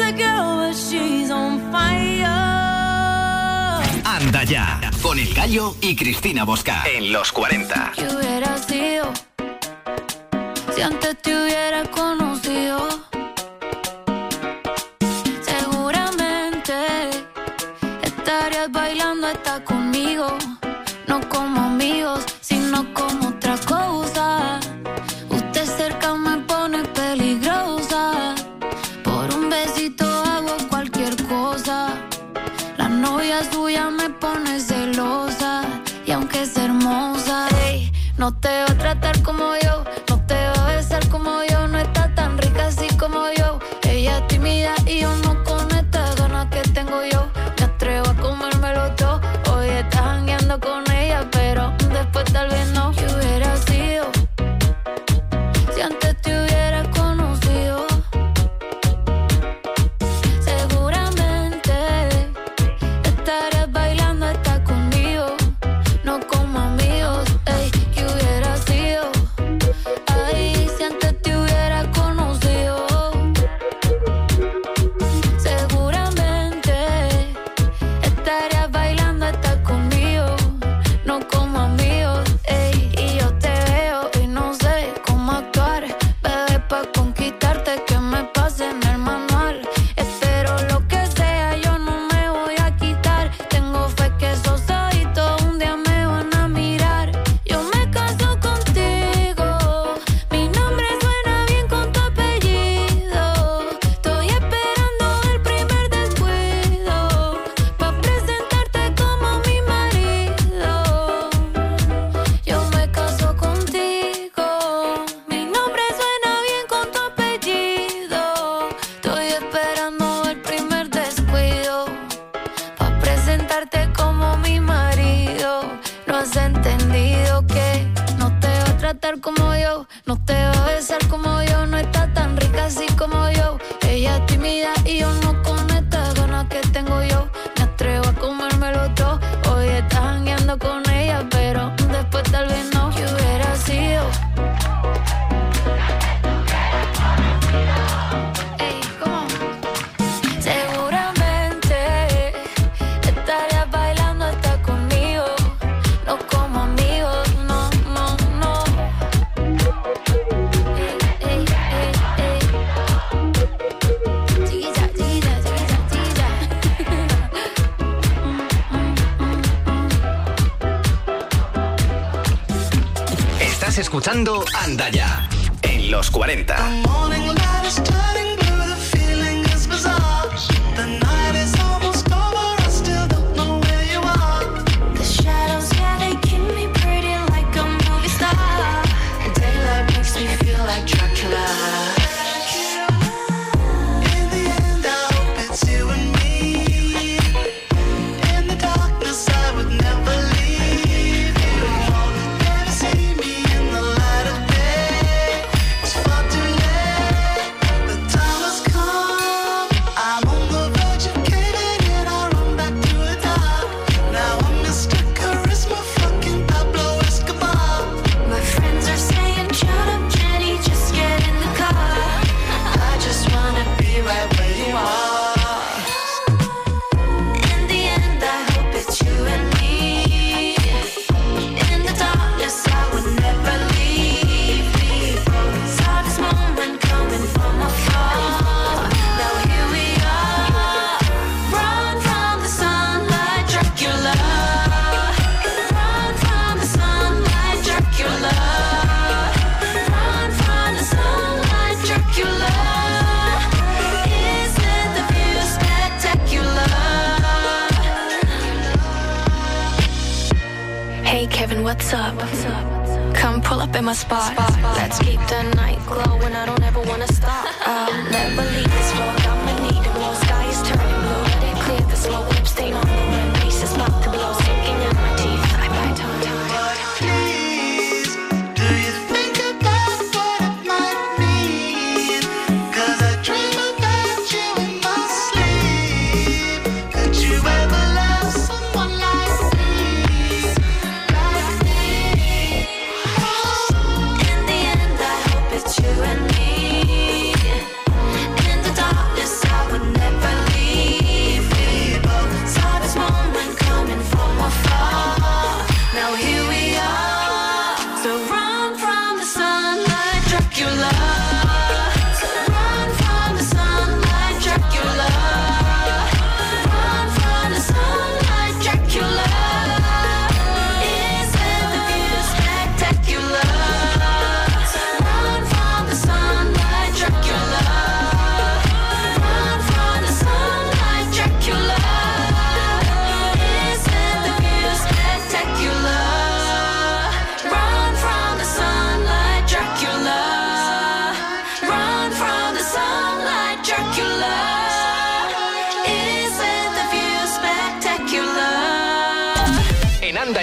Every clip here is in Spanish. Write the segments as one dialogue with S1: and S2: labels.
S1: a girl, but she's on fire.
S2: Anda ya, con El Gallo y Cristina Bosca en los 40.
S1: ¿Qué hubiera sido si antes te hubiera conocido? Seguramente estarías bailando hasta conmigo, no como amigos, sino como otra cosa. Usted cerca me pone peligrosa, por un besito hago cualquier cosa. La novia suya me pone celosa, y aunque es hermosa, ey, no te va a tratar como yo, no te va a besar como yo, no está tan rica así como yo. Ella es tímida y yo no con estas ganas que tengo yo. Me atrevo a comérmelo todo, hoy estás jangueando con ella, pero después tal vez no. ¿Qué hubiera sido si antes te hubiera conocido? Seguramente estarías bailando hasta conmigo, no como amigos, ey. ¿Qué hubiera sido? Ay, si antes te hubiera conocido. Seguramente estarías bailando hasta conmigo, no como amigos, ey. Y yo te veo y no sé cómo actuar, bebé, pa' conquistarte que me pase en el manual. Espero lo que sea, yo no me voy a quitar. Tengo fe que esos ojitos un día me van a mirar. Yo me caso contigo, mi nombre suena bien con tu apellido. Estoy esperando el primer descuido pa' presentarte como mi marido. Yo me caso contigo, mi nombre suena bien con tu apellido. Estoy esperando el primer descuido pa' presentarte como mi marido. No has entendido que no te va a tratar como yo, no te va a besar como yo, no está tan rica así como yo. Ella es tímida y yo no con estas ganas que tengo yo. Me atrevo a comérmelo todo, hoy estás jangueando con ella, pero después tal vez no. ¿Qué hubiera sido? Ey, ¿cómo? Seguramente estarías bailando hasta conmigo, no como amigos, no, no, no. Ey, ey, ey, ey. Chiquilla, chiquilla, chiquilla, chiquilla.
S2: Estás escuchando Anda ya, en los 40.
S3: Morning light is turning blue, the feeling is bizarre. The night is almost over, I still don't know where you are.
S1: The shadows, yeah, they keep me pretty like a movie star.
S3: And daylight makes me feel like Dracula. In the end, I hope it's you and me. In the darkness, I would never leave you. Never see me in the light of day. It's far too late. The time has come. I'm on the verge of caving in. I run back to the top. Now I'm Mr. Charisma, fucking Pablo Escobar.
S1: My friends are saying, shut up, Jenny, just get in the car.
S3: I just wanna be right where you are.
S1: In the end, I hope it's you and me. In the darkness, I would never leave people. Saw this moment coming from afar. Now here we are. Run from the sunlight, Dracula. Run from the sunlight, Dracula. Run from the sunlight, Dracula. Isn't the view spectacular? Hey Kevin, what's up? Come pull up in my spot. Let's keep the night glowing. I don't ever wanna stop. I'll never leave this road. I'ma need it more. Sky is turning blue. Let it clear the smoke. Lip stain on the rim. Face is about to blow. Sinking in my teeth. I bite on
S3: But please, do you think about what it might mean? 'Cause I dream about you in my sleep. Could you ever love someone like me? Like me?
S1: In the end, I hope it's you and me.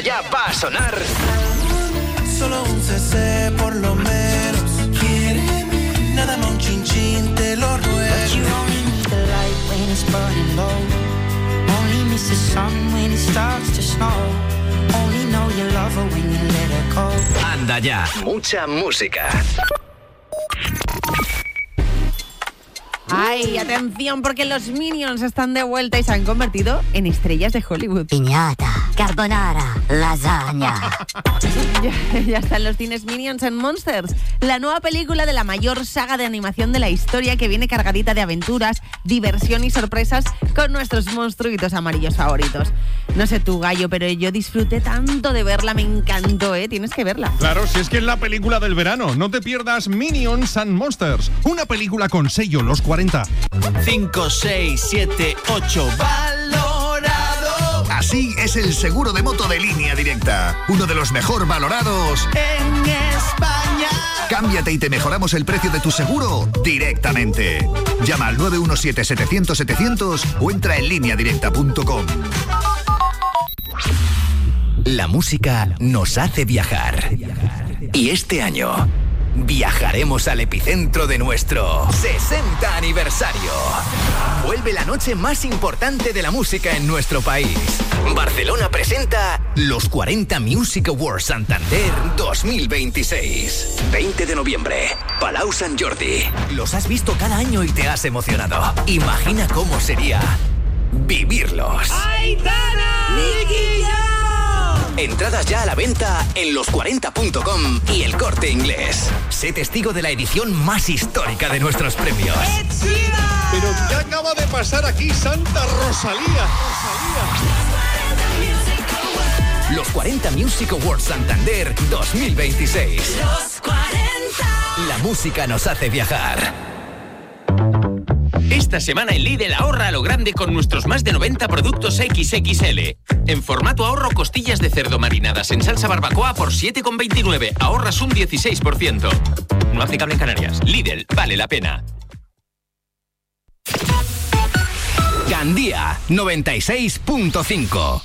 S2: Ya va a sonar
S3: Solo un CC por lo menos. Quiéreme, nada más un chin chin, te lo ruego.
S4: But you only need the light when it's burning low. Only miss the sun when it starts to snow. Only know you love her when you let her go.
S2: Anda ya. Mucha música.
S5: Ay, atención, porque los Minions están de vuelta y se han convertido en estrellas de Hollywood.
S6: Piñata, carbonara, lasaña.
S5: Ya están los cines Minions en Monsters, la nueva película de la mayor saga de animación de la historia, que viene cargadita de aventuras, diversión y sorpresas con nuestros monstruitos amarillos favoritos. No sé tú, Gallo, pero yo disfruté tanto de verla, me encantó, Tienes que verla.
S7: Claro, si es que es la película del verano. No te pierdas Minions and Monsters, una película con sello Los 40.
S8: 5, 6, 7, 8, valorado.
S9: Así es el seguro de moto de Línea Directa, uno de los mejor valorados
S8: en España.
S9: Cámbiate y te mejoramos el precio de tu seguro directamente. Llama al 917-700-700 o entra en lineadirecta.com.
S2: La música nos hace viajar. Y este año viajaremos al epicentro de nuestro 60 aniversario. Vuelve la noche más importante de la música en nuestro país. Barcelona presenta los 40 Music Awards Santander 2026. 20 de noviembre, Palau Sant Jordi. Los has visto cada año y te has emocionado. Imagina cómo sería vivirlos.
S8: ¡Aitana! ¡Nicky Jam!
S2: Entradas ya a la venta en los40.com y El Corte Inglés. Sé testigo de la edición más histórica de nuestros premios.
S7: Pero ¿qué acaba de pasar aquí, Santa Rosalía?
S2: Los 40 Music Awards Santander 2026.
S8: Los 40.
S2: La música nos hace viajar.
S10: Esta semana en Lidl ahorra a lo grande con nuestros más de 90 productos XXL. En formato ahorro, costillas de cerdo marinadas en salsa barbacoa por 7,29. Ahorras un 16%. No aplicable en Canarias. Lidl, vale la pena.
S2: Gandía 96.5.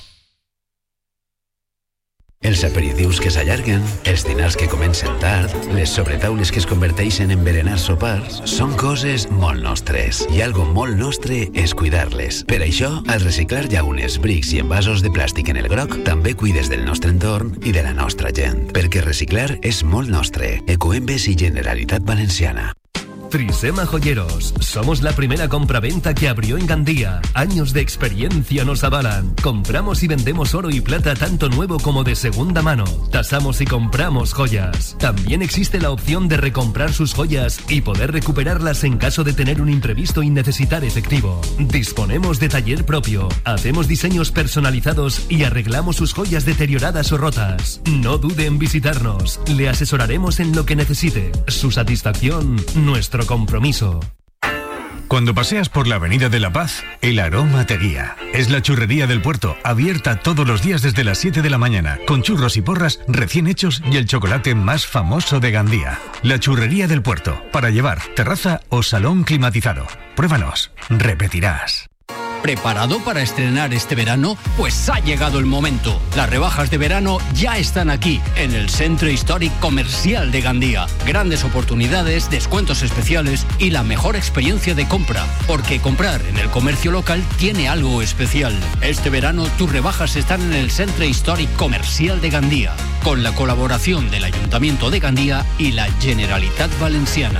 S11: Els aperitius que s'allarguen, els dinars que comencen tard, les sobretaules que es converteixen en berenar sopars, són coses molt nostres. I algo molt nostre és cuidar-les. Per això, al reciclar llaunes, brics i envasos de plàstic en el groc, també cuides del nostre entorn i de la nostra gent. Perquè reciclar és molt nostre. Ecoembes i Generalitat Valenciana.
S12: Trisema Joyeros. Somos la primera compraventa que abrió en Gandía. Años de experiencia nos avalan. Compramos y vendemos oro y plata tanto nuevo como de segunda mano. Tasamos y compramos joyas. También existe la opción de recomprar sus joyas y poder recuperarlas en caso de tener un imprevisto y necesitar efectivo. Disponemos de taller propio. Hacemos diseños personalizados y arreglamos sus joyas deterioradas o rotas. No dude en visitarnos. Le asesoraremos en lo que necesite. Su satisfacción, nuestro compromiso.
S13: Cuando paseas por la Avenida de la Paz, el aroma te guía. Es la Churrería del Puerto, abierta todos los días desde las 7 de la mañana, con churros y porras recién hechos y el chocolate más famoso de Gandía. La Churrería del Puerto, para llevar, terraza o salón climatizado. Pruébanos, repetirás.
S14: ¿Preparado para estrenar este verano? Pues ha llegado el momento. Las rebajas de verano ya están aquí, en el Centro Históric Comercial de Gandía. Grandes oportunidades, descuentos especiales y la mejor experiencia de compra. Porque comprar en el comercio local tiene algo especial. Este verano tus rebajas están en el Centro Históric Comercial de Gandía, con la colaboración del Ayuntamiento de Gandía y la Generalitat Valenciana.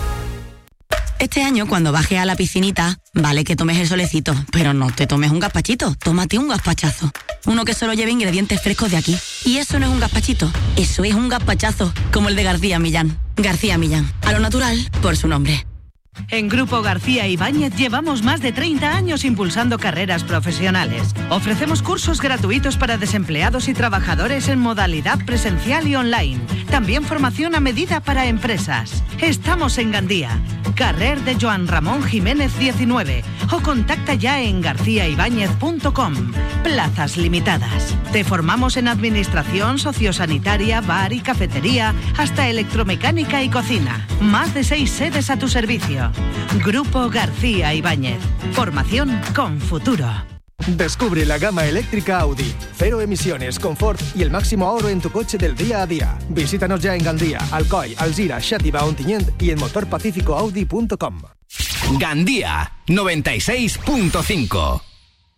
S6: Este año, cuando bajes a la piscinita, vale que tomes el solecito, pero no te tomes un gazpachito, tómate un gazpachazo. Uno que solo lleve ingredientes frescos de aquí. Y eso no es un gazpachito, eso es un gazpachazo, como el de García Millán. García Millán, a lo natural, por su nombre.
S15: En Grupo García Ibáñez llevamos más de 30 años impulsando carreras profesionales. Ofrecemos cursos gratuitos para desempleados y trabajadores en modalidad presencial y online. También formación a medida para empresas. Estamos en Gandía, carrer de Joan Ramón Jiménez 19 o contacta ya en garciaibáñez.com. Plazas limitadas. Te formamos en administración, sociosanitaria, bar y cafetería, hasta electromecánica y cocina. Más de 6 sedes a tu servicio. Grupo García Ibáñez. Formación con futuro.
S16: Descubre la gama eléctrica Audi. Cero emisiones, confort y el máximo ahorro en tu coche del día a día. Visítanos ya en Gandía, Alcoy, Alzira, Xàtiva, Ontinyent y en motorpacificoaudi.com.
S2: Gandía 96.5.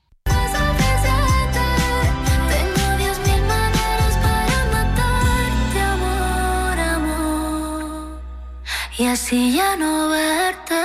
S1: Tengo 10.000 maneras para matarte, amor, amor, y así ya no verte.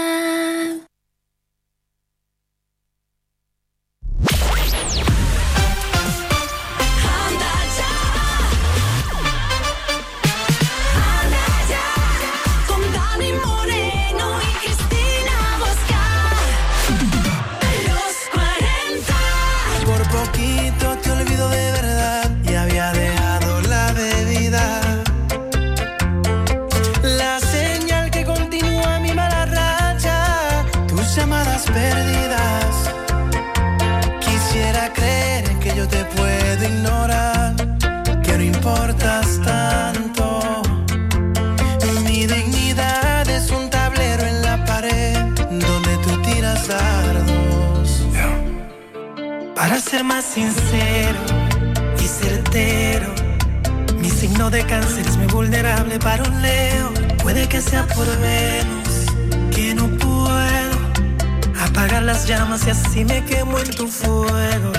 S3: Perdidas. Quisiera creer que yo te puedo ignorar, que no importas tanto. Mi dignidad es un tablero en la pared donde tú tiras dardos. Para ser más sincero y certero, mi signo de cáncer es muy vulnerable para un Leo. Puede que sea por Venus, que no puedo apagar las llamas y así me quemo en tu fuego.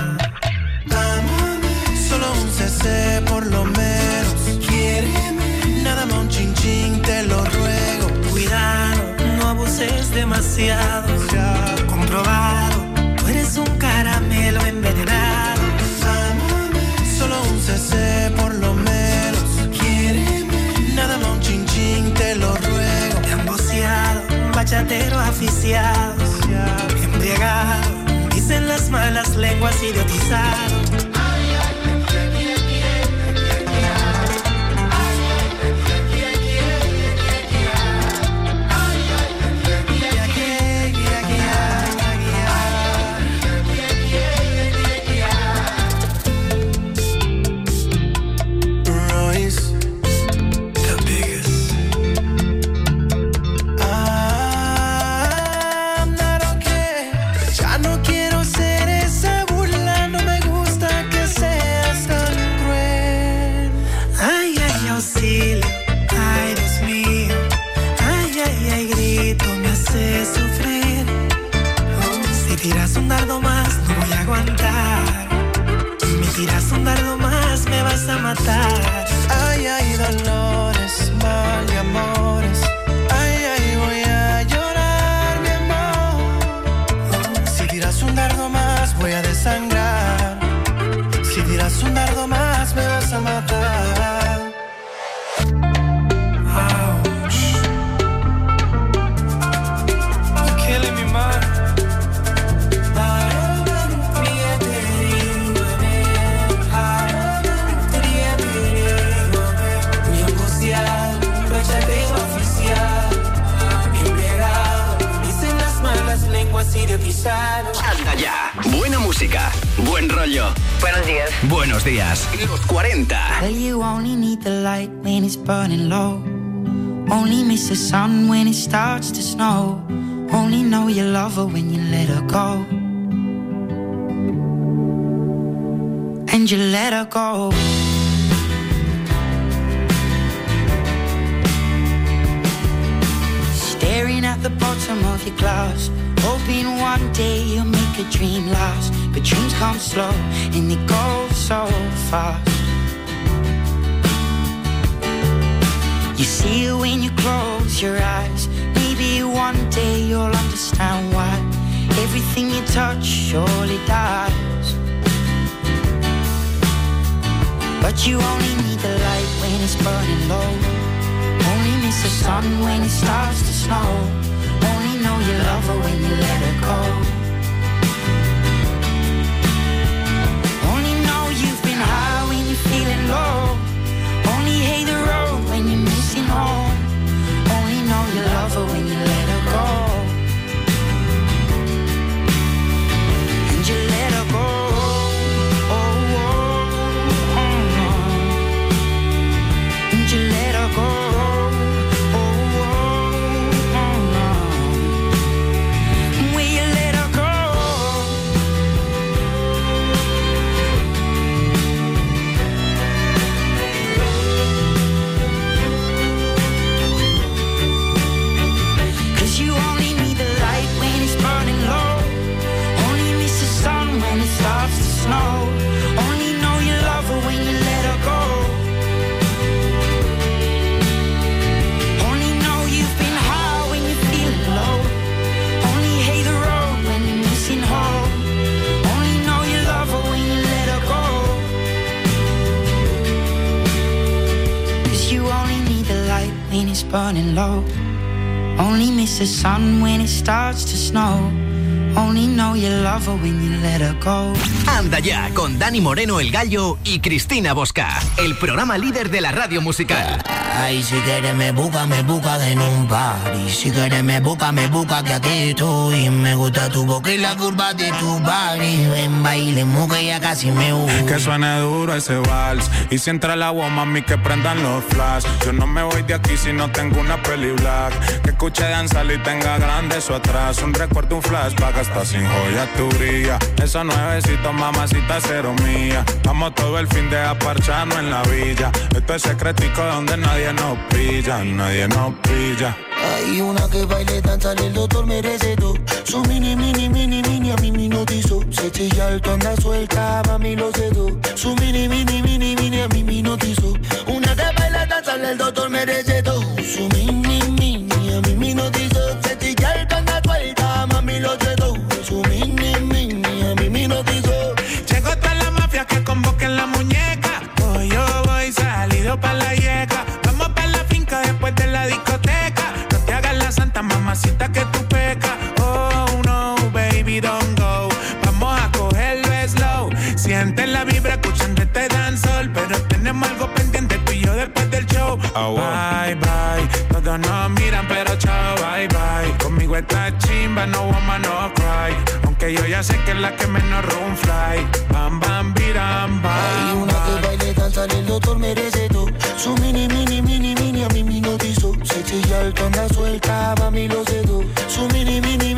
S3: Solo un CC por lo menos. Quiéreme. Nada más un chin chin, te lo ruego. Cuidado, no abuses demasiado. Comprobado, tú eres un caramelo envenenado. Solo un CC por lo menos. Quiéreme. Nada más un chin chin, te lo ruego. Emboceado, bachatero aficiado. Embriagado, dicen las malas lenguas, idiotizado. Tiras un dardo más, no voy a aguantar. Me tiras un dardo más, me vas a matar. Ay, ay, dolores, mal y amores. Ay, ay, voy a llorar, mi amor. Si tiras un dardo más, voy a desangrar. Si tiras un dardo más, me vas a matar. Ouch. You're killing me, man.
S2: Anda ya. Buena música, buen rollo. Buenos días. Buenos días. Los 40.
S4: Well, you only need the light when it's burning low. Only miss the sun when it starts to snow. Only know you love her when you let her go. And you let her go. Staring at the bottom of your glass, hoping one day you'll make a dream last. But dreams come slow and they go so fast. You see it when you close your eyes. Maybe one day you'll understand why everything you touch surely dies. But you only need the light when it's burning low. Only miss the sun when it starts to snow. Only know you love her when you let her go. Only know you've been high when you're feeling low. Only hate the road when you're missing home. Only know you love her when you let her go. And you let her go. Oh, oh, oh. And you let her go. Oh, oh, oh. burning low. Only miss the sun when it starts to snow. Only know you love her when you let her go.
S2: Anda ya, con Dani Moreno el Gallo y Cristina Bosca, el programa líder de la radio musical.
S17: Ay, si quieres me busca en un party. Si quieres me busca que aquí estoy. Me gusta tu boca y la curva de tu body. Ven, bailemos que ya casi me voy.
S18: Que suene duro ese vals. Y si entra el agua, mami, que prendan los flash. Yo no me voy de aquí si no tengo una peli black. Que escuche danzar y tenga grande eso atrás. Un recuerdo, un flashback, hasta sin joya tu brilla. Esos nuevecitos, mamacita, cero mía. Vamos todo el fin de aparcharnos en la villa. Esto es secretico donde nadie nos pilla, nadie nos pilla.
S17: Hay una que baile, danza, el doctor me recetó. Su mini, a mí me notizó. Se chilla alto, anda suelta, mami lo sedó. Su mini, a mí me notizó. Una que baila, danza, el doctor me recetó. Su mini, a mí me notizó. Se chilla alto, anda suelta, mami lo sedó. Su mini, a mí me notizó.
S18: Llegó toda la mafia que convoquen la muñeca. Hoy yo voy salido pa' la yeca. Vamos pa' la finca después de la discoteca. No te hagas la santa, mamacita, que tú pecas. Oh no, baby, don't go. Vamos a cogerlo slow. Siente la vibra escuchando este dancehall. Pero tenemos algo pendiente tú y yo después del show. Oh, bye, bye. Todos nos miran pero chao, bye, bye. Conmigo esta chimba, no woman, no cry. Aunque yo ya sé que es la que menos room fly. Bam, bam, biram, bam.
S17: Hay una que baile, danza, el doctor me recetó. Su mini, a mí me notizó. Se chilla alto, anda suelta, mami lo sedó. Su mini,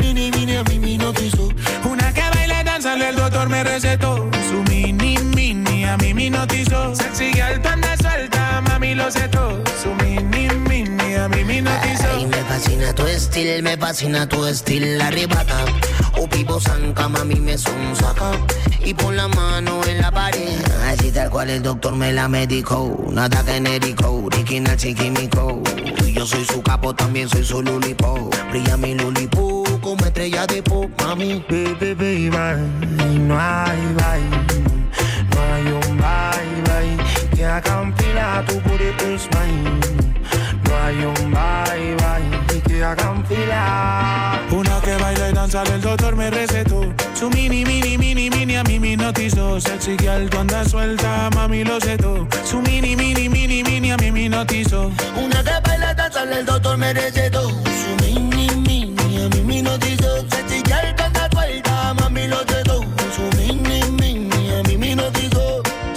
S17: a mí me notizó.
S18: Una que baile, danza, el doctor me recetó. Su mini, a mí me notizó. Sexy alto, anda suelta, mami lo sedó. Su mini, a mí me notizó.
S17: Ay, me fascina tu estilo, arrebata. O pipo zanca, mami me sonsaca. Y pon la mano en la pared. Así tal cual el doctor me la medicó. Nada genérico, original chiquímico. Yo soy su capo, también soy su lulipo. Brilla mi lulipo como estrella de pop, mami. Baby, no hay bye. No hay un bye, que haga un fila, tu booty is mine. No hay un bye, que haga un fila.
S18: Una que baila y danza, el doctor me recetó. Su mini, a mí me notizó. Sexy que alto, anda suelta, mami lo setó. Su mini, a mí me notizó.
S17: Una que baila y danza, el doctor me recetó. Su mini, a mí me notizó. Sexy que alto, anda suelta, mami lo setó. Su mini, a mí me notizó.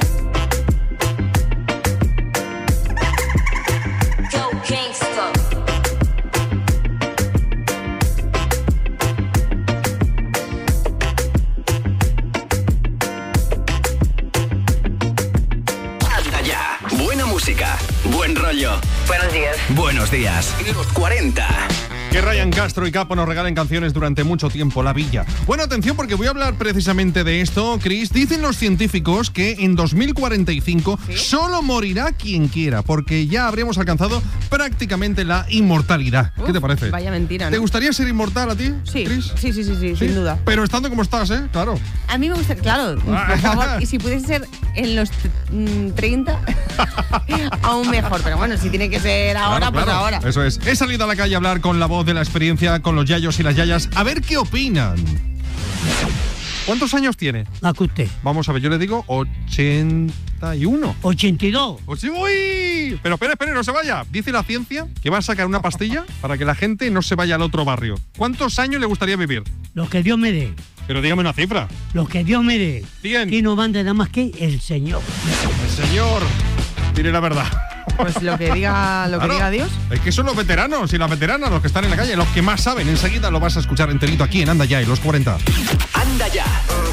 S2: Música, buen rollo.
S19: Buenos días.
S2: Buenos días. Los 40.
S7: Que Ryan Castro y Capo nos regalen canciones durante mucho tiempo, La Villa. Bueno, atención porque voy a hablar precisamente de esto, Chris. Dicen los científicos que en 2045 solo morirá quien quiera, porque ya habremos alcanzado prácticamente la inmortalidad. ¿Qué te parece?
S5: Vaya mentira, ¿no?
S7: ¿Te gustaría ser inmortal a ti,
S5: Sí,
S7: Chris?
S5: sí, sin duda.
S7: Pero estando como estás, ¿eh? Claro.
S5: A mí me gusta, claro, por favor, y si pudiese ser en los 30, aún mejor. Pero bueno, si tiene que ser ahora, pues ahora.
S7: Eso es. He salido a la calle a hablar con la voz de la experiencia, con los yayos y las yayas, a ver qué opinan. ¿Cuántos años tiene?
S20: La que usted.
S7: Vamos a ver, yo le digo 81.
S20: 82.
S7: ¡Uy! Pero espere, no se vaya. Dice la ciencia que va a sacar una pastilla para que la gente no se vaya al otro barrio. ¿Cuántos años le gustaría vivir?
S20: Lo que Dios me dé.
S7: Pero dígame una cifra.
S20: Lo que Dios me dé.
S7: 100.
S20: Y no mande nada más que el Señor.
S7: El Señor. Diré la verdad.
S5: Pues lo que diga Dios.
S7: Es que son los veteranos y las veteranas los que están en la calle, los que más saben. Enseguida lo vas a escuchar enterito aquí en Anda Ya y los 40.
S2: Anda Ya.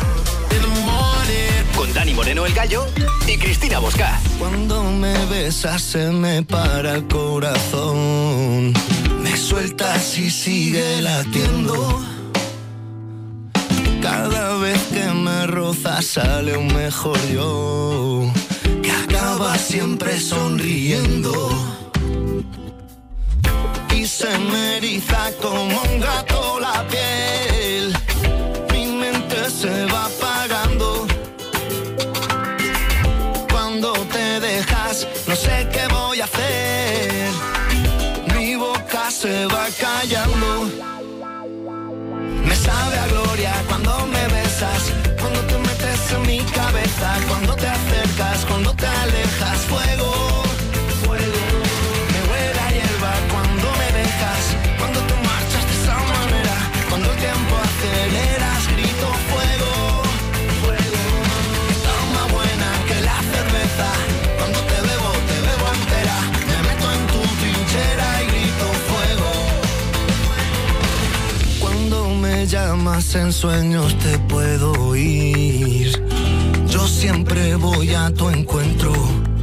S2: Con Dani Moreno el Gallo y Cristina Bosca.
S17: Cuando me besas se me para el corazón. Me sueltas y sigue latiendo. Cada vez que me rozas sale un mejor yo, que acaba siempre sonriendo. Y se me eriza como un gato la piel. Mi mente se va apagando. Cuando te dejas, no sé qué voy a hacer.
S3: sabe a gloria cuando me besas, cuando te metes en mi cabeza, cuando te acercas, cuando te alejas. Fuego, fuego. Me huele a hierba cuando me dejas, cuando te marchas de esa manera, cuando el tiempo aceleras, grito fuego, fuego. Está más buena que la cerveza, cuando te bebo entera, me meto en tu trinchera y grito fuego. Cuando me llamas en sueños te puedo oír, yo siempre voy a tu encuentro.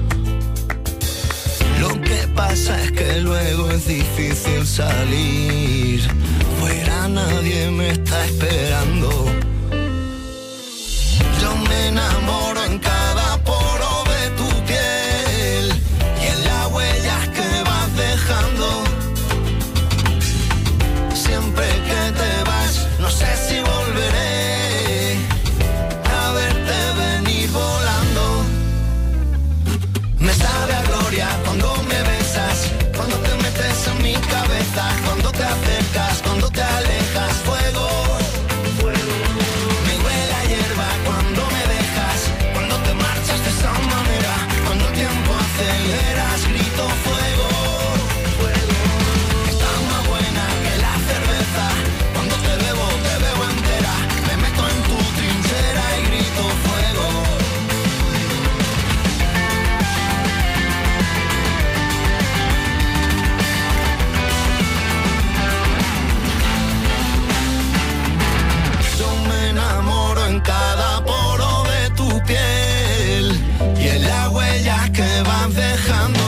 S3: Lo que pasa es que luego es difícil salir, fuera nadie me está esperando. Yo me enamoro en cada poro de tu piel y en las huellas que vas dejando. Siempre que te vas, no sé si volveré a verte venir volando. Me sabe a gloria cuando me besas, cuando te metes en mi cabeza, cuando te acercas, cuando te alejas. Fuego, fuego. Me huele a hierba cuando me dejas, cuando te marchas de esa manera, cuando el tiempo aceleras, grito fuego, fuego. Está más buena que la cerveza, cuando te bebo entera, me meto en tu trinchera y grito fuego. Yo me enamoro en cada poro de tu piel y en las huellas que vas dejando.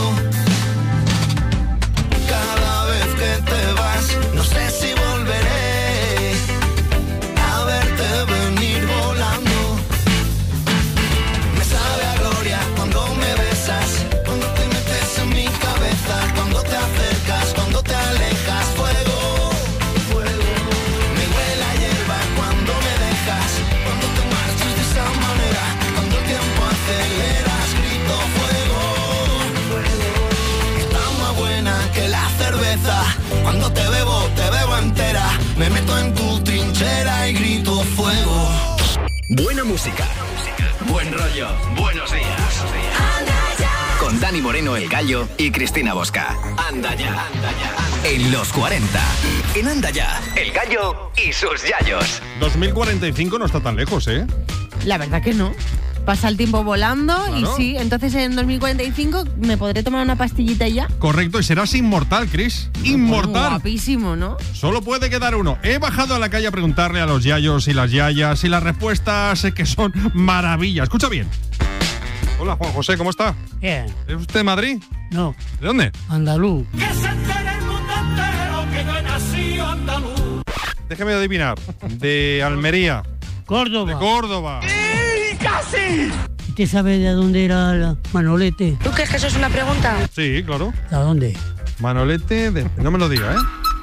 S3: Cada vez que te vas, no sé si volveré a verte venir volando. Me sabe a gloria cuando me besas, cuando te metes en mi cabeza, cuando te acercas, cuando te alejas. Fuego, fuego. Me huele a hierba cuando me dejas, cuando te marchas de esa manera, cuando el tiempo aceleras, grito fuego, fuego. Está más buena que la cerveza, cuando te bebo entera, me meto en tu trinchera y grito fuego.
S2: Buena música, buen rollo, buenos días. Con Dani Moreno, El Gallo, y Cristina Bosca. Anda ya, en los 40. En Anda ya, El Gallo y sus yayos.
S7: 2045 no está tan lejos, ¿eh?
S5: La verdad que no. Pasa el tiempo volando.
S7: Claro.
S5: Y sí, entonces en 2045 me podré tomar una pastillita y ya.
S7: Correcto, y serás inmortal, Chris. Inmortal.
S5: Guapísimo, ¿no?
S7: Solo puede quedar uno. He bajado a la calle a preguntarle a los yayos y las yayas y las respuestas que son maravillas. Escucha bien. Hola, Juan José, ¿cómo está?
S20: Bien.
S7: ¿Es usted de Madrid?
S20: No.
S7: ¿De dónde?
S20: Andaluz.
S8: Que se entere el mundo entero que yo he nacido andaluz.
S7: Déjeme adivinar. De Almería.
S20: Córdoba.
S7: De Córdoba.
S8: ¡Y casi!
S20: ¿Usted sabe de dónde era la Manolete?
S19: ¿Tú crees que eso es una pregunta?
S7: Sí, claro.
S20: ¿De dónde?
S7: Manolete de... No me lo diga,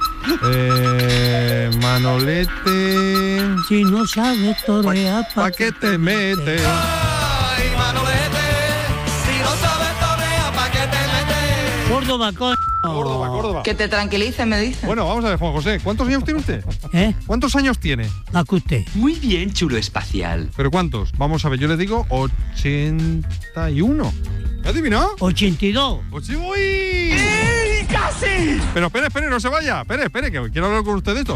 S7: ¿eh? Manolete...
S20: Si no sabes torear,
S7: ¿pa' qué te metes?
S3: Ay, Manolete, si no sabes torear, ¿pa' qué te metes?
S20: Córdoba, coño.
S7: Córdoba.
S19: Que te tranquilices, me dice.
S7: Bueno, vamos a ver, Juan José, ¿cuántos años tiene usted?
S20: ¿Eh?
S7: ¿Cuántos años tiene?
S20: Más que usted.
S10: Muy bien, chulo espacial.
S7: ¿Pero cuántos? Vamos a ver, yo le digo 81. ¿Me ha adivinado?
S20: 82.
S7: ¡Pues sí voy!
S8: ¡Y casi!
S7: Pero espere, no se vaya. Espere, que quiero hablar con usted de esto.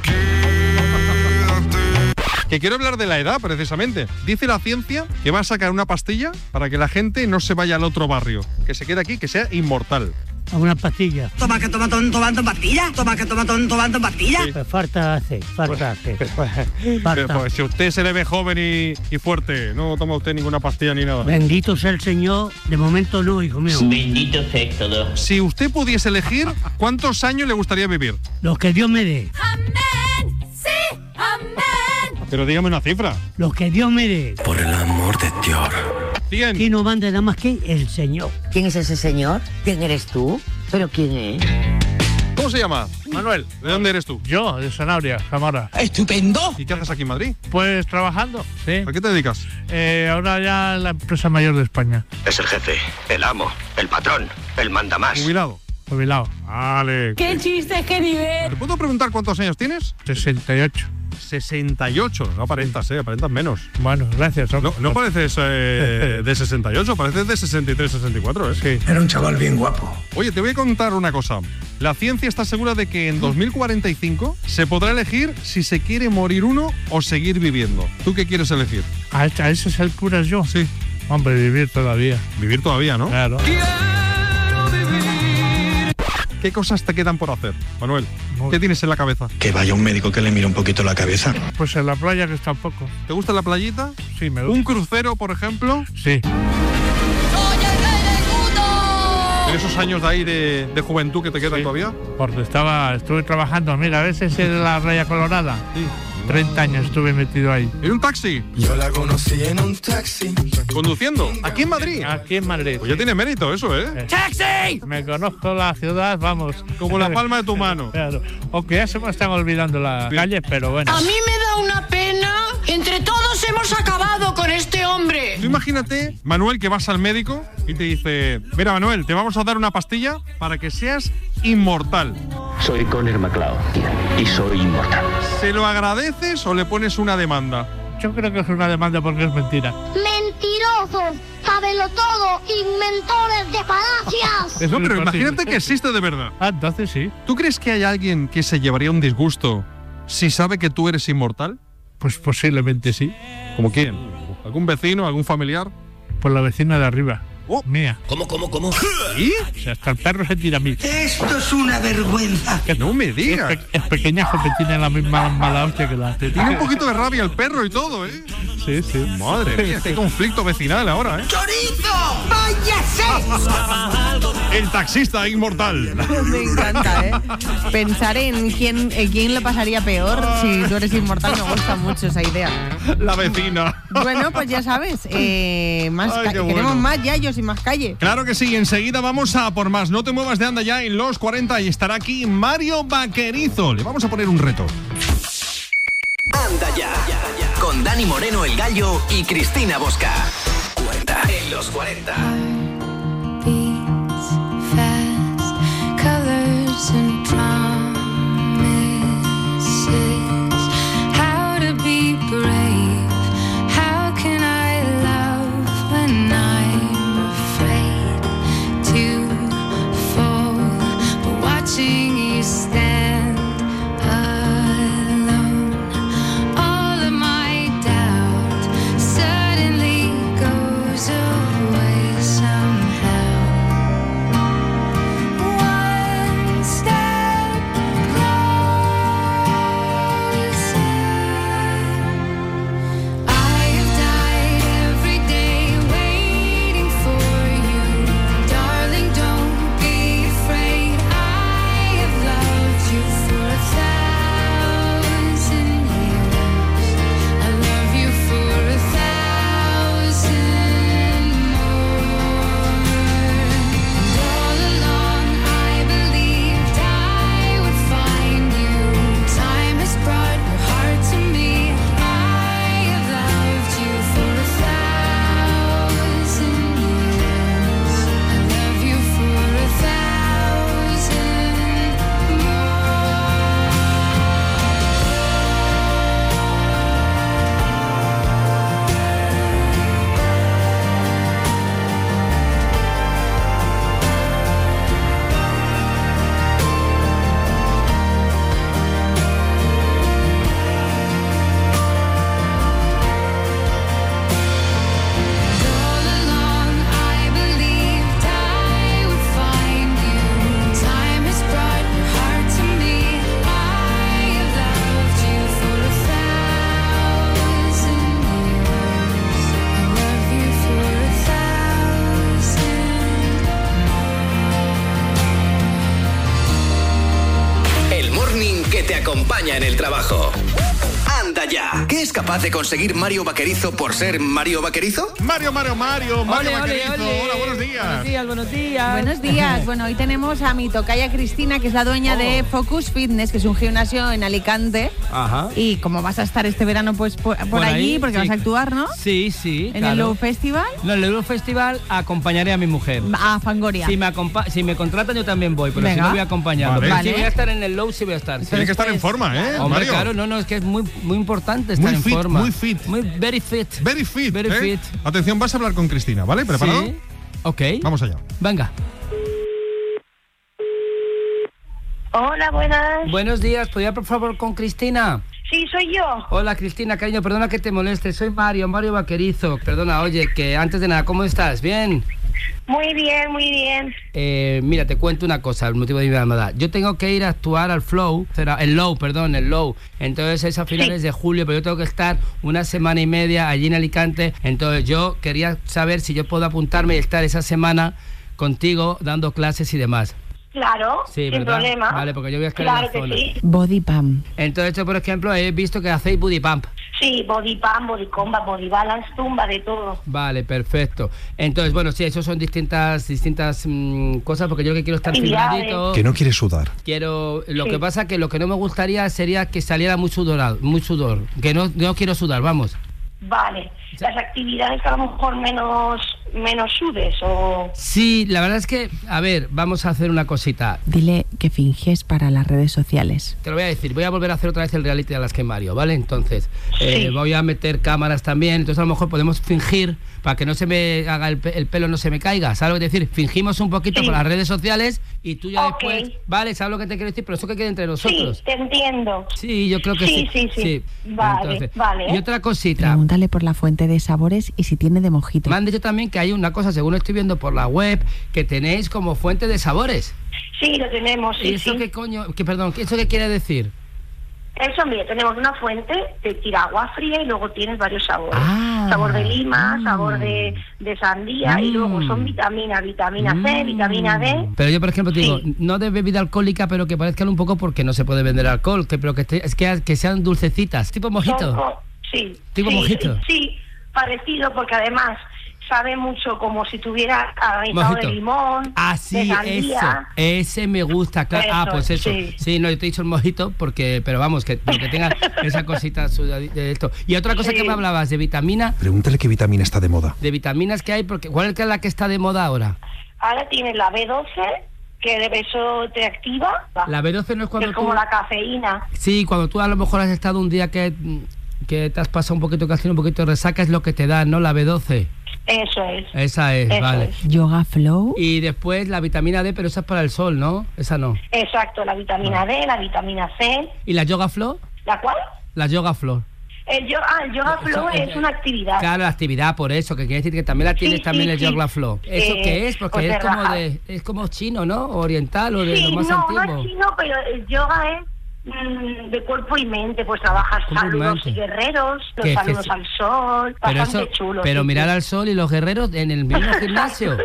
S7: Que quiero hablar de la edad, precisamente. Dice la ciencia que va a sacar una pastilla para que la gente no se vaya al otro barrio. Que se quede aquí, que sea inmortal.
S20: A una pastilla.
S19: Toma que toma tomando pastillas. Toma que toma tomando pastillas.
S20: Pues falta hace. Falta.
S7: Pues si usted se le ve joven y fuerte, no toma usted ninguna pastilla ni nada.
S20: Bendito sea el Señor. De momento no, hijo mío.
S21: Bendito sea todo.
S7: Si usted pudiese elegir, ¿cuántos años le gustaría vivir?
S20: Los que Dios me dé.
S1: Amén. Sí, amén.
S7: Pero dígame una cifra.
S20: Los que Dios me dé.
S3: Por el amor de Dios.
S7: 100.
S20: Aquí no manda nada más que el Señor.
S19: ¿Quién es ese señor? ¿Quién eres tú? ¿Pero quién es?
S7: ¿Cómo se llama?
S22: Manuel.
S7: ¿De dónde eres tú?
S22: Yo, de Sanabria, Zamora.
S19: ¡Estupendo!
S7: ¿Y qué haces aquí en Madrid?
S22: Pues trabajando, sí.
S7: ¿A qué te dedicas?
S22: Ahora ya en la empresa mayor de España.
S3: Es el jefe, el amo, el patrón, el mandamás.
S7: Jubilado.
S22: Jubilado.
S7: Vale.
S1: ¡Qué chistes, qué nivel!
S7: ¿Te puedo preguntar cuántos años tienes?
S22: 68.
S7: 68. No aparentas, aparentas menos.
S22: Bueno, gracias.
S7: No pareces de 68, pareces de 63, 64,
S22: Sí.
S9: Era un chaval bien guapo.
S7: Oye, te voy a contar una cosa. La ciencia está segura de que en 2045 se podrá elegir si se quiere morir uno o seguir viviendo. ¿Tú qué quieres elegir?
S22: ¿A esas alturas yo?
S7: Sí.
S22: Hombre, vivir todavía.
S7: Vivir todavía, ¿no?
S22: Claro.
S7: ¿Qué cosas te quedan por hacer, Manuel? ¿Qué tienes en la cabeza?
S9: Que vaya un médico que le mire un poquito la cabeza.
S22: Pues en la playa que está un poco.
S7: ¿Te gusta la playita?
S22: Sí, me gusta.
S7: ¿Un crucero, por ejemplo?
S22: Sí.
S7: ¿En esos años de ahí de juventud que te quedan todavía?
S22: Porque estuve trabajando, mira, a veces en la Raya Colorada.
S7: Sí.
S22: 30 años estuve metido ahí.
S7: ¿En un taxi?
S9: Yo la conocí en un taxi.
S7: ¿Conduciendo? ¿Aquí en Madrid?
S22: Aquí en Madrid.
S7: Pues ya tiene mérito eso, ¿eh?
S22: ¡Taxi! Me conozco la ciudad, vamos.
S7: Como la palma de tu mano.
S22: Claro. Aunque ya se me están olvidando las calles, pero bueno.
S21: A mí me da una pena. Entre todos hemos acabado con este hombre.
S7: Tú imagínate, Manuel, que vas al médico y te dice: mira, Manuel, te vamos a dar una pastilla para que seas inmortal.
S23: Soy Connor McLeod y soy inmortal.
S7: ¿Se lo agradeces o le pones una demanda?
S22: Yo creo que es una demanda porque es mentira.
S24: ¡Mentirosos! ¡Sábelo todo! ¡Inventores de falacias!
S7: No, pero imagínate que existe de verdad.
S22: Ah, entonces sí.
S7: ¿Tú crees que hay alguien que se llevaría un disgusto si sabe que tú eres inmortal?
S22: Pues posiblemente sí.
S7: ¿Como quién? ¿Algún vecino? ¿Algún familiar?
S22: Pues la vecina de arriba. Mía.
S23: ¿Cómo?
S7: ¿Y?
S22: O sea, hasta el perro se tira a mí.
S9: Esto es una vergüenza.
S7: Que no me digas.
S22: Es pequeñajo que tiene la misma mala hostia que la.
S7: Te tiene un poquito de rabia el perro y todo, ¿eh?
S22: Sí, sí.
S7: Madre mía, qué conflicto vecinal ahora, ¿eh?
S9: ¡Chorizo! ¡Váyase!
S7: El taxista inmortal.
S5: Me encanta, ¿eh? Pensar en quién lo pasaría peor si tú eres inmortal, me gusta mucho esa idea.
S7: La vecina.
S5: Bueno, pues ya sabes, queremos más yayos y más calle.
S7: Claro que sí, enseguida vamos a por más. No te muevas de anda ya en los 40 y estará aquí Mario Vaquerizo. Le vamos a poner un reto.
S2: Anda ya, con Dani Moreno el Gallo y Cristina Bosca. 40 en los 40.
S1: Beats fast, colors and promises. How to be brave? How can I love when I'm afraid to fall? But watching you stand alone, all of my doubt suddenly goes away somehow. One step closer. I have died every day waiting for you, darling. Don't be afraid. I have loved you for 1,000 years. I love you for 1,000 more. And all along I believed I would find you. Time has brought your heart to me. I have loved you for 1,000 years. I love you for 1,000 All along I believed I would find you. Time has brought your heart to me. I have loved you for 1,000 years. I love you for 1,000
S2: El morning que te acompaña en el trabajo. Anda ya. ¿Qué es capaz de conseguir Mario Vaquerizo por ser Mario Vaquerizo?
S7: Mario Vaquerizo.
S11: Ole.
S7: Hola, buenos días.
S11: Buenos días.
S5: Buenos días. Bueno, hoy tenemos a mi tocaya Cristina, que es la dueña de Focus Fitness, que es un gimnasio en Alicante.
S11: Ajá.
S5: Y como vas a estar este verano pues por allí,
S11: ahí,
S5: porque
S11: sí.
S5: vas a actuar, ¿no?
S11: Sí,
S5: ¿En
S11: claro.
S5: el Low Festival?
S11: No, en el Low Festival acompañaré a mi mujer.
S5: A Fangoria.
S11: Si me contratan yo también voy, pero
S5: Venga.
S11: si no voy acompañando.
S7: Vale.
S11: Pero si voy a estar en el Low, sí voy a estar. Sí.
S7: Tiene que estar en forma, ¿eh,
S11: Hombre,
S7: Mario?
S11: claro, no, es que es muy importante estar
S7: Muy
S11: en
S7: fit,
S11: forma.
S7: muy fit.
S11: Very fit.
S7: Very fit.
S11: Very fit.
S7: Atención, vas a hablar con Cristina, ¿vale? ¿Preparado?
S11: Sí. Ok.
S7: Vamos allá.
S11: Venga.
S12: Hola, buenas.
S11: Buenos días, ¿podría por favor con Cristina?
S12: Sí, soy yo.
S11: Hola Cristina, cariño, perdona que te moleste, soy Mario Vaquerizo. Perdona, oye, que antes de nada, ¿cómo estás? ¿Bien?
S12: Muy bien, muy bien.
S11: Mira, te cuento una cosa, el motivo de mi llamada. Yo tengo que ir a actuar al el Low. Entonces es a finales de julio, pero yo tengo que estar una semana y media allí en Alicante. Entonces yo quería saber si yo puedo apuntarme y estar esa semana contigo dando clases y demás.
S12: Claro,
S11: Sí,
S12: sin
S11: ¿verdad?
S12: problema.
S11: Vale, porque yo voy a estar
S12: Claro
S11: en
S12: que
S11: la zona.
S12: sí.
S5: Body pump.
S11: Entonces yo, por ejemplo, he visto que hacéis body pump.
S12: Sí, body pump, body combat, body balance, tumba, de todo.
S11: Vale, perfecto. Entonces, bueno, sí, eso son distintas cosas, porque yo que quiero estar
S12: Actividades.
S11: firmadito.
S9: Que no quiere sudar.
S11: Lo que pasa que lo que no me gustaría sería que saliera muy sudor, que no quiero sudar, vamos.
S12: Vale. Las actividades que a lo mejor menos sudes o...
S11: Sí, la verdad es que, a ver, vamos a hacer una cosita.
S5: Dile que finges para las redes sociales.
S11: Te lo voy a decir, voy a volver a hacer otra vez el reality de las que Mario, ¿vale? Entonces, voy a meter cámaras también, entonces a lo mejor podemos fingir para que no se me haga el pelo, no se me caiga, ¿sabes lo que te quiero decir? Fingimos un poquito por las redes sociales y tú ya después, ¿vale? ¿Sabes lo que te quiero decir? Pero eso que quede entre nosotros.
S12: Sí, te entiendo.
S11: Sí, yo creo que sí.
S12: Sí. Vale,
S11: Entonces,
S12: vale.
S11: Y otra cosita.
S5: Pregúntale por la fuente de sabores y si tiene de mojito.
S11: Me han dicho también que hay una cosa, según estoy viendo por la web, que tenéis como fuente de sabores.
S12: Sí, lo tenemos, sí,
S11: ¿Y eso qué coño? ¿Eso qué quiere decir?
S12: Eso, mira, tenemos una fuente, te tira agua fría y luego tienes varios sabores.
S11: Ah.
S12: Sabor de lima, sabor de sandía y luego son vitamina C, vitamina D.
S11: Pero yo, por ejemplo, te digo, no de bebida alcohólica, pero que parezcan un poco porque no se puede vender alcohol, que sean dulcecitas, tipo mojito.
S12: Sí.
S11: Tipo mojito.
S12: Sí, parecido, porque además sabe mucho como si tuviera aranizado
S11: Mojito.
S12: de limón, de sandía.
S11: Ese me gusta, claro.
S12: Eso,
S11: Pues eso.
S12: sí.
S11: Sí, no, yo te he dicho el mojito pero vamos, que tenga esa cosita de esto. Y otra cosa que me hablabas de vitamina,
S9: Pregúntale qué vitamina está de moda.
S11: de vitaminas que hay, porque ¿cuál es la que está de moda ahora?
S12: Ahora tienes la B12, que de eso te activa.
S11: La B12 no es cuando
S12: que es como la cafeína.
S11: Sí, cuando tú a lo mejor has estado un día que te has pasado un poquito, que has tenido un poquito de resaca, es lo que te da, ¿no? La B12.
S12: Eso es.
S11: Esa es,
S12: Eso
S11: vale.
S12: es.
S5: Yoga Flow.
S11: Y después la vitamina D, pero esa es para el sol, ¿no? Esa no.
S12: Exacto, la vitamina D, la vitamina C.
S11: ¿Y la Yoga Flow?
S12: ¿La cual?
S11: La Yoga Flow.
S12: El Yoga Flow es una actividad.
S11: Claro, la actividad, por eso, que quiere decir que también la tienes también el
S12: sí.
S11: Yoga Flow. ¿Eso qué es? Porque
S12: pues
S11: es como chino, ¿no? Oriental o de
S12: sí,
S11: lo más
S12: no
S11: antiguo.
S12: es chino, pero el yoga es de cuerpo y mente, pues trabajas
S11: Cuerpo y
S12: saludos
S11: mente.
S12: y guerreros, los
S11: Que
S12: saludos
S11: sí.
S12: al sol, bastante chulo.
S11: Pero
S12: sí,
S11: mirar
S12: sí.
S11: al sol y los guerreros en el mismo gimnasio.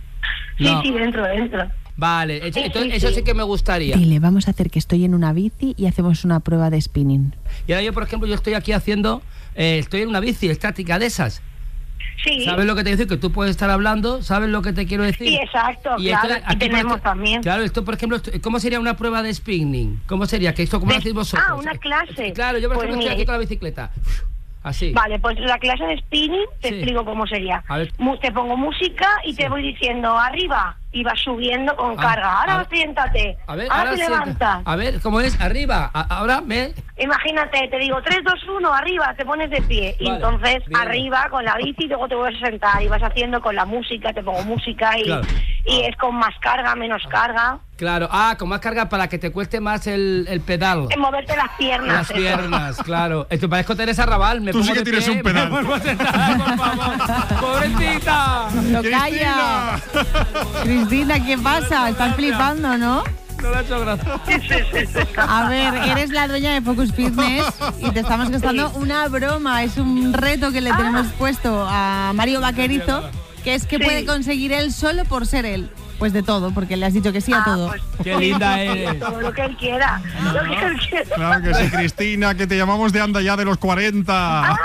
S11: No.
S12: Sí, dentro.
S11: Vale, entonces
S12: sí,
S11: eso
S12: sí.
S11: sí que me gustaría.
S5: Dile, vamos a hacer que estoy en una bici y hacemos una prueba de spinning.
S11: Y ahora yo, por ejemplo, yo estoy aquí haciendo, estoy en una bici estática de esas.
S12: Sí.
S11: ¿Sabes lo que te digo? Que tú puedes estar hablando, ¿sabes lo que te quiero decir?
S12: Sí, exacto,
S11: Y
S12: claro,
S11: esto-
S12: aquí tenemos
S11: por ejemplo,
S12: también.
S11: Claro, esto, por ejemplo, ¿cómo sería una prueba de spinning? ¿Cómo sería? ¿Que esto cómo lo hacéis vosotros?
S12: una clase.
S11: Claro, yo por
S12: Pues
S11: ejemplo estoy
S12: mira,
S11: aquí con la bicicleta. Así.
S12: Vale, pues la clase de spinning te
S11: Sí.
S12: explico cómo sería.
S11: A ver.
S12: Te pongo música y te voy diciendo arriba y vas subiendo con carga. Ahora siéntate.
S11: A ver,
S12: ahora te
S11: sienta.
S12: levantas.
S11: A ver, ¿cómo es? Arriba. Ahora me...
S12: Imagínate, te digo 3, 2, 1, arriba, te pones de pie. Y
S11: Vale,
S12: entonces
S11: bien.
S12: arriba con la bici y luego te vuelves a sentar y vas haciendo con la música, te pongo música y,
S11: Claro.
S12: y es con más carga, menos carga.
S11: Claro, con más carga para que te cueste más el pedal.
S12: En moverte las piernas.
S11: Las
S12: eso.
S11: piernas, claro. Esto parezco Teresa Raval. Me
S7: Tú sí
S11: pongo
S7: que
S11: de
S7: tienes
S11: pie,
S7: un pedal.
S11: me vuelvo a sentar, por favor. ¡Pobrecita!
S5: ¡Tocaya! Cristina, ¿qué pasa? Estás flipando, ¿no?
S11: No le ha hecho gracia.
S5: A ver, eres la dueña de Focus Fitness y te estamos gastando una broma. Es un reto que le tenemos puesto a Mario Vaquerizo, que es que puede conseguir él solo por ser él. Pues de todo, porque le has dicho que sí a todo.
S11: Qué linda eres.
S12: Todo lo que él quiera. Lo que él quiera.
S7: Claro que sí, Cristina, que te llamamos de Anda Ya de los 40.